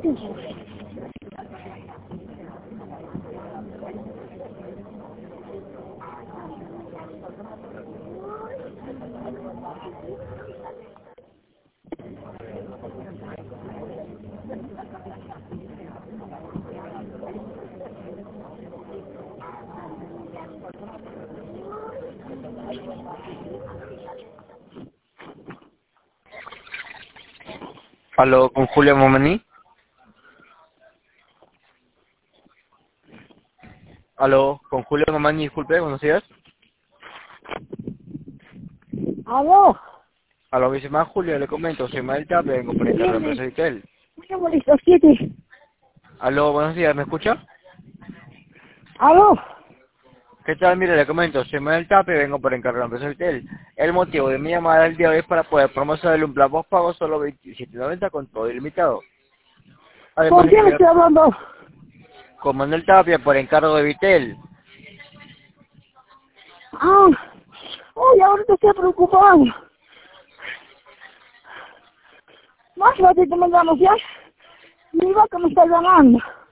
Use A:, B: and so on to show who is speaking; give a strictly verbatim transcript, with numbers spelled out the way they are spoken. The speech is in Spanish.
A: Aló, con Julia Momení. Aló, con Julia Momení, disculpe, buenos días.
B: Aló.
A: Aló, mi se llama Julia, le comento, soy Mael Tape, vengo por encargo de la empresa Vitel.
B: Una molesta siete.
A: Aló, buenos días, ¿me escucha?
B: Aló.
A: ¿Qué tal? Mire, le comento, soy Mael Tape, vengo por encargo de la empresa Vitel. El motivo de mi llamada el día de hoy es para poder promocionarle un plan postpago solo veintisiete noventa con todo ilimitado. Además,
B: ¿Con quién me
A: le
B: estoy hablando?
A: con Manuel Tapia por encargo de Vitel.
B: Ah. Oye, ahorita estoy preocupado. Más ratito me llamo, ¿ya? Mi vaca me está llamando.